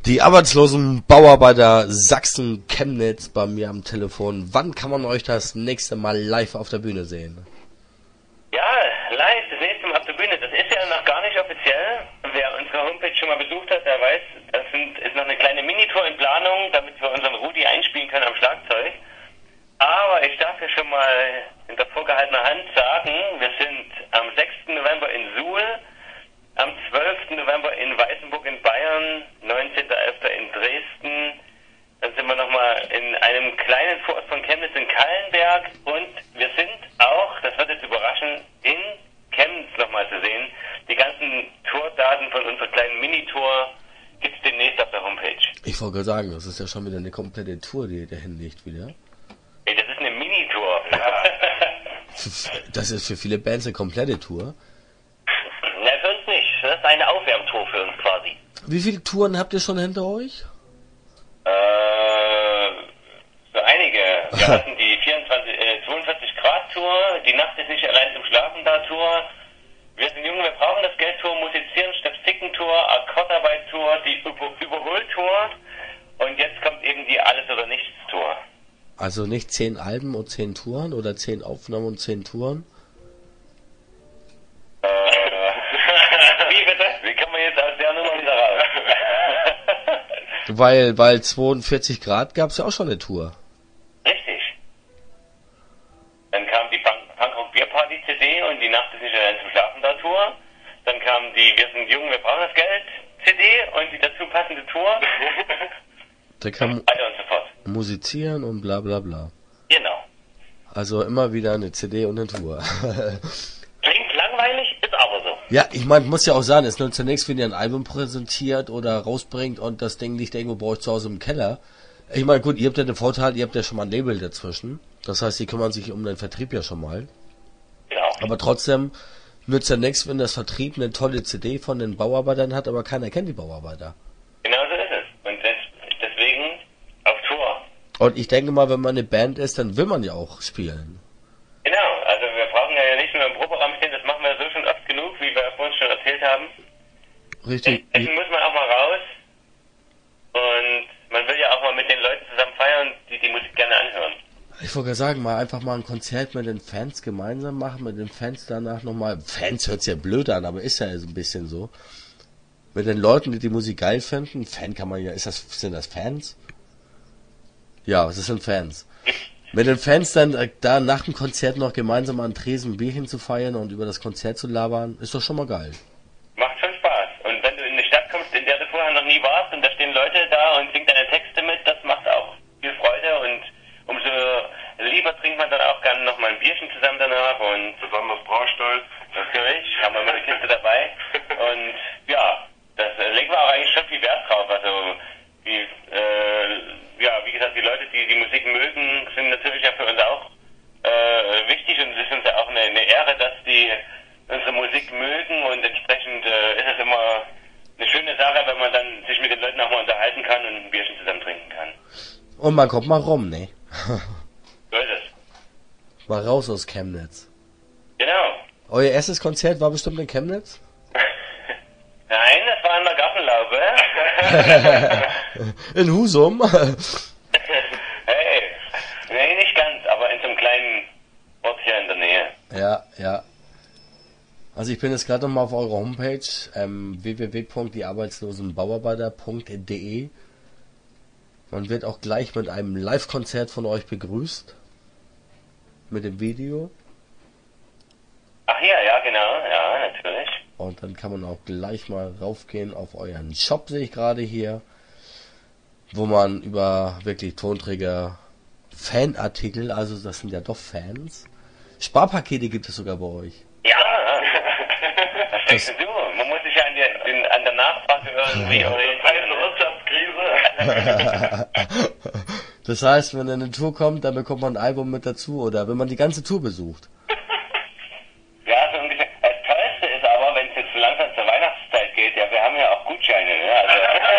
Die arbeitslosen Bauarbeiter Sachsen-Chemnitz bei mir am Telefon. Wann kann man euch das nächste Mal live auf der Bühne sehen? Ja, live das nächste Mal auf der Bühne. Das ist ja noch gar nicht offiziell. Wer unsere Homepage schon mal besucht hat, der weiß, ist noch eine kleine Minitour in Planung, damit wir unseren Rudi einspielen können am Schlagzeug. Aber ich darf ja schon mal hinter vorgehaltener Hand sagen, wir sind am 6. November in Suhl, am 12. November in Weißenburg in Bayern, 19.11. in Dresden, dann sind wir nochmal in einem kleinen Vorort von Chemnitz in Kallenberg und wir sind auch, das wird jetzt überraschen, in Chemnitz nochmal zu sehen. Die ganzen Tourdaten von unserer kleinen Minitour gibt es demnächst auf der Homepage. Ich wollte gerade sagen, das ist ja schon wieder eine komplette Tour, die da hinlegt wieder. Ey, das ist eine Minitour. Ja. Das ist für viele Bands eine komplette Tour. Na, für uns nicht. Das ist eine Aufwärmtour für uns quasi. Wie viele Touren habt ihr schon hinter euch? So einige. Wir hatten die 42-Grad-Tour, die Nacht ist nicht allein zum Schlafen da Tour. Wir sind jung, wir brauchen das Geld Tour, Musizieren, Stepsicken-Tour, Akkordarbeit-Tour, die Überhol-Tour und jetzt kommt eben die Alles- oder Nichts-Tour. Also nicht 10 Alben und 10 Touren oder 10 Aufnahmen und 10 Touren? Wie bitte? Wie kommen wir jetzt aus der Nummer wieder raus? Weil 42 Grad gab's ja auch schon eine Tour. Richtig. Dann kam die Punkrock-Bierparty-CD und die Nacht ist nicht allein zum Schlafen da Tour. Dann kam die Wir sind jung, wir brauchen das Geld CD und die dazu passende Tour. Da kann weiter und so fort. Musizieren und bla bla bla. Genau. Also immer wieder eine CD und eine Tour. Klingt langweilig, ist aber so. Ja, ich meine, muss ja auch sagen, es ist nur zunächst, wenn ihr ein Album präsentiert oder rausbringt und das Ding liegt irgendwo bei euch zu Hause im Keller. Ich meine, gut, ihr habt ja den Vorteil, ihr habt ja schon mal ein Label dazwischen. Das heißt, die kümmern sich um den Vertrieb ja schon mal. Genau. Aber trotzdem nützt ja nichts, wenn das Vertrieb eine tolle CD von den Bauarbeitern hat, aber keiner kennt die Bauarbeiter. Genau so ist es. Und deswegen auf Tour. Und ich denke mal, wenn man eine Band ist, dann will man ja auch spielen. Genau, also wir brauchen ja nicht nur im Proberaum stehen, das machen wir so schon oft genug, wie wir vorhin schon erzählt haben. Richtig. Deswegen muss man auch mal raus und man will ja auch mal mit den Leuten zusammen feiern, die die Musik gerne anhören. Ich wollte gerade sagen, einfach mal ein Konzert mit den Fans gemeinsam machen, mit den Fans danach nochmal, Fans hört's ja blöd an, aber ist ja so ein bisschen so. Mit den Leuten, die die Musik geil finden, Fan kann man ja, sind das Fans? Ja, das sind Fans. Mit den Fans dann da nach dem Konzert noch gemeinsam an Tresen ein Bierchen zu feiern und über das Konzert zu labern, ist doch schon mal geil. Macht schon Spaß. Und wenn du in eine Stadt kommst, in der du vorher noch nie warst und da stehen Leute da und singen deine Texte mit, das macht auch viel Freude und umso lieber trinkt man dann auch gerne noch mal ein Bierchen zusammen danach und besonders Braustolz. Natürlich, haben wir immer eine Kiste dabei. Und ja, das legen wir auch eigentlich schon viel Wert drauf. Also wie gesagt, die Leute, die die Musik mögen, sind natürlich ja für uns auch wichtig und es ist uns ja auch eine Ehre, dass die unsere Musik mögen und entsprechend ist es immer eine schöne Sache, wenn man dann sich mit den Leuten auch mal unterhalten kann und ein Bierchen zusammen trinken kann. Und man kommt mal rum, ne? So ist es. Mal raus aus Chemnitz. Genau. Euer erstes Konzert war bestimmt in Chemnitz? Nein, das war in der Gartenlaube. In Husum? Hey, nee, nicht ganz, aber in so einem kleinen Ort hier in der Nähe. Ja. Also ich bin jetzt gerade nochmal auf eurer Homepage, www.diearbeitslosenbauarbeiter.de. Man wird auch gleich mit einem Live-Konzert von euch begrüßt. Mit dem Video. Ach ja, genau, ja, natürlich. Und dann kann man auch gleich mal raufgehen auf euren Shop, sehe ich gerade hier. Wo man über wirklich Tonträger, Fanartikel, also das sind ja doch Fans. Sparpakete gibt es sogar bei euch. Ja, was denkst du? Man muss sich ja an der Nachfrage irgendwie orientieren. Wirtschaftskrise. Das heißt, wenn eine Tour kommt, dann bekommt man ein Album mit dazu, oder wenn man die ganze Tour besucht. Ja, so ungefähr. Das Tollste ist aber, wenn es jetzt so langsam zur Weihnachtszeit geht, ja, wir haben ja auch Gutscheine, ne? Also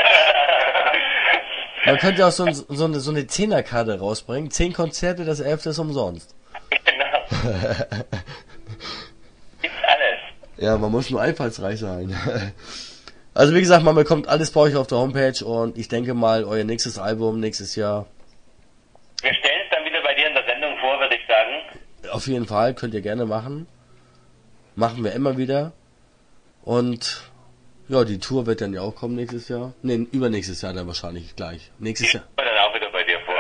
man könnte ja auch so eine 10er-Karte rausbringen. 10 Konzerte, das 11. ist umsonst. Genau. Gibt's alles. Ja, man muss nur einfallsreich sein. Also wie gesagt, man bekommt alles bei euch auf der Homepage und ich denke mal, euer nächstes Album nächstes Jahr. Wir stellen es dann wieder bei dir in der Sendung vor, würde ich sagen. Auf jeden Fall, könnt ihr gerne machen. Machen wir immer wieder. Und ja, die Tour wird dann ja auch kommen nächstes Jahr. Ne, übernächstes Jahr dann wahrscheinlich gleich. Nächstes Jahr. Ich dann auch wieder bei dir vor.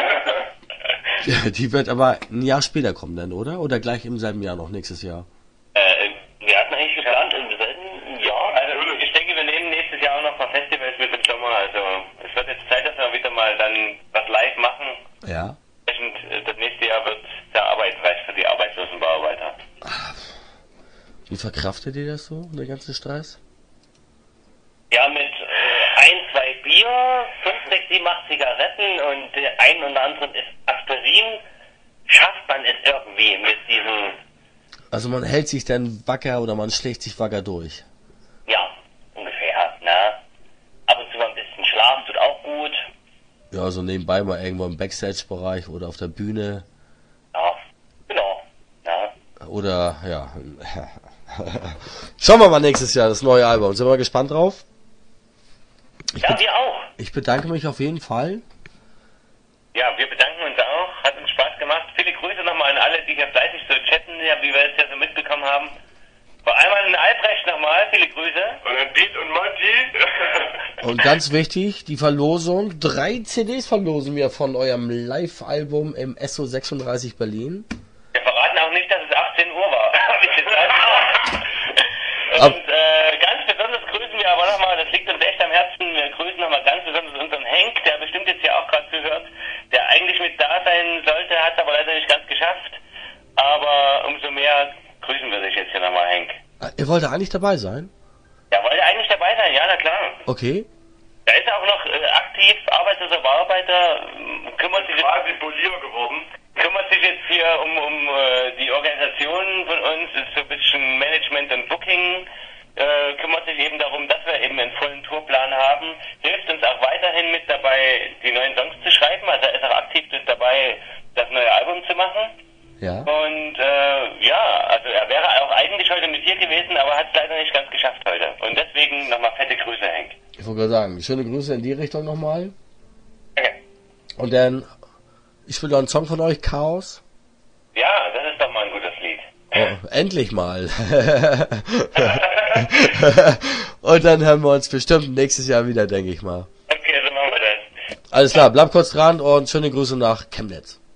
Die wird aber ein Jahr später kommen dann, oder? Oder gleich im selben Jahr noch, nächstes Jahr? Wir hatten eigentlich geplant im selben Jahr. Also ich denke, wir nehmen nächstes Jahr auch noch ein paar Festivals mit im Sommer. Also es wird jetzt Zeit, dass wir wieder mal dann was live machen. Ja. Das nächste Jahr wird sehr arbeitsreich für die arbeitslosen Bauarbeiter. Wie verkraftet ihr das so, den ganzen Stress? Ja, mit 1, 2 Bier, 5, 6, 7, 8 Zigaretten und ein oder anderen ist Aspirin, schafft man es irgendwie mit diesem... Also man hält sich dann wacker oder man schlägt sich wacker durch? Ja, ungefähr, ne? Ab und zu mal ein bisschen Schlaf tut auch gut. Ja, so nebenbei mal irgendwo im Backstage-Bereich oder auf der Bühne. Ja, genau, ne? Oder, ja. Schauen wir mal nächstes Jahr das neue Album. Sind wir gespannt drauf? Ja, wir auch. Ich bedanke mich auf jeden Fall. Ja, wir bedanken uns auch. Hat uns Spaß gemacht. Viele Grüße nochmal an alle, die hier fleißig so chatten, ja, wie wir es ja so mitbekommen haben. Vor allem an Albrecht nochmal, viele Grüße. Und an Beat und Monty. Und ganz wichtig, die Verlosung. 3 CDs verlosen wir von eurem Live-Album im SO36 Berlin. Wir verraten auch nicht, dass es 18 Uhr war. Hab ich gesagt. Und ganz besonders grüßen wir aber nochmal, das liegt uns echt am Herzen, wir grüßen nochmal ganz besonders unseren Henk, der bestimmt jetzt ja auch gerade zuhört, der eigentlich mit da sein sollte, hat es aber leider nicht ganz geschafft. Aber umso mehr grüßen wir dich jetzt hier nochmal, Henk. Ihr wollt eigentlich dabei sein? Ja, wollte eigentlich dabei sein, ja, na klar. Okay. Da ist er auch noch aktiv, arbeitsloser Bauarbeiter, kümmert sich Quasi Polier geworden. jetzt hier um die Organisation von uns, ist so ein bisschen Management und Booking, kümmert sich eben darum, dass wir eben einen vollen Tourplan haben, hilft uns auch weiterhin mit dabei, die neuen Songs zu schreiben, also er ist auch aktiv dabei, das neue Album zu machen. Ja. Und ja, also er wäre auch eigentlich heute mit dir gewesen, aber hat es leider nicht ganz geschafft heute. Und deswegen nochmal fette Grüße, Henk. Ich wollte gerade sagen, schöne Grüße in die Richtung nochmal. Okay. Und dann, ich will noch einen Song von euch, Chaos. Ja, das ist doch mal ein gutes Lied. Oh, endlich mal. Und dann hören wir uns bestimmt nächstes Jahr wieder, denke ich mal. Okay, so machen wir das. Alles klar, bleibt kurz dran und schöne Grüße nach Chemnitz.